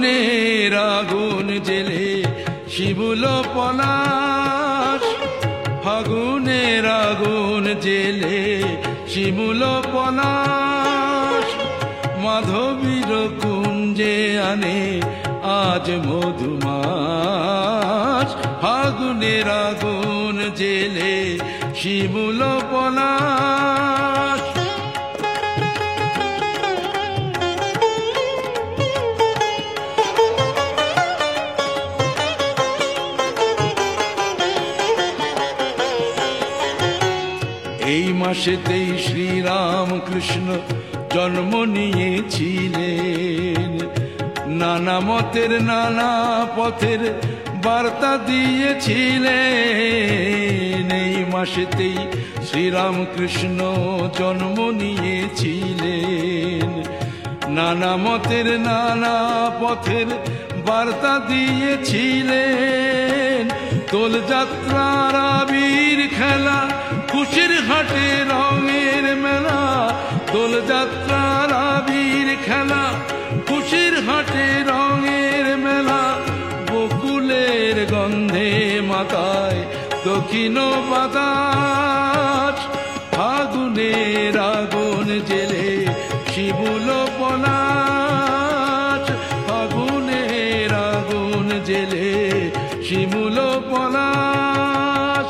ফাগুনের আগুন জেলে শিমুল পলাশ, ফাগুনের আগুন জেলে শিমুল পলাশ, মাধবীর কুঞ্জে আনে আজ মধুমাস। ফাগুনের আগুন জেলে শিমুল পলাশ। এই মাসেতেই শ্রীরামকৃষ্ণ জন্ম নিয়েছিলেন, নানা মতের নানা পথের বার্তা দিয়েছিলেন। এই মাসেতেই শ্রীরামকৃষ্ণ জন্ম নিয়েছিলেন, নানা মতের নানা পথের বার্তা দিয়েছিলেন। দোলযাত্রার আবির খেলা, খুশির হাটে রঙের মেলা, দোলযাত্রার আবির খেলা, খুশির হাটে রঙের মেলা। বকুলের গন্ধে মাতায় দক্ষিণ বাতাস, ফাগুনের আগুন জেলে শিমুল পলাশ, ফাগুনের আগুন জেলে শিমুল পলাশ।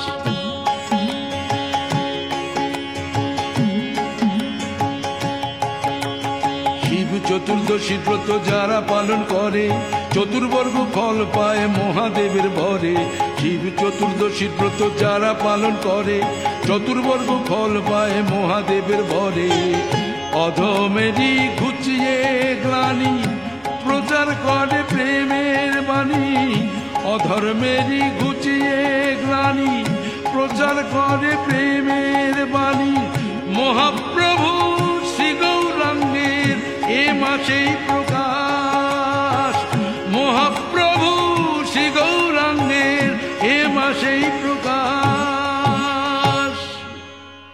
চতুর্দশী ব্রত যারা পালন করে, চতুর্বর্গ ফল পায় মহাদেবের ভরে। শিব চতুর্দশী ব্রত যারা পালন করে, চতুর্বর্গ ফল পায় মহাদেবের ভরে। অধমেরই ঘুচিয়ে গ্লানি, প্রচার করে প্রেমের বাণী। অধর্মেরই ঘুচিয়ে গ্লানি, প্রচার করে প্রেমের বাণী। মহাপ্রভু শ্রী গৌরাঙ্গের এ মাসেই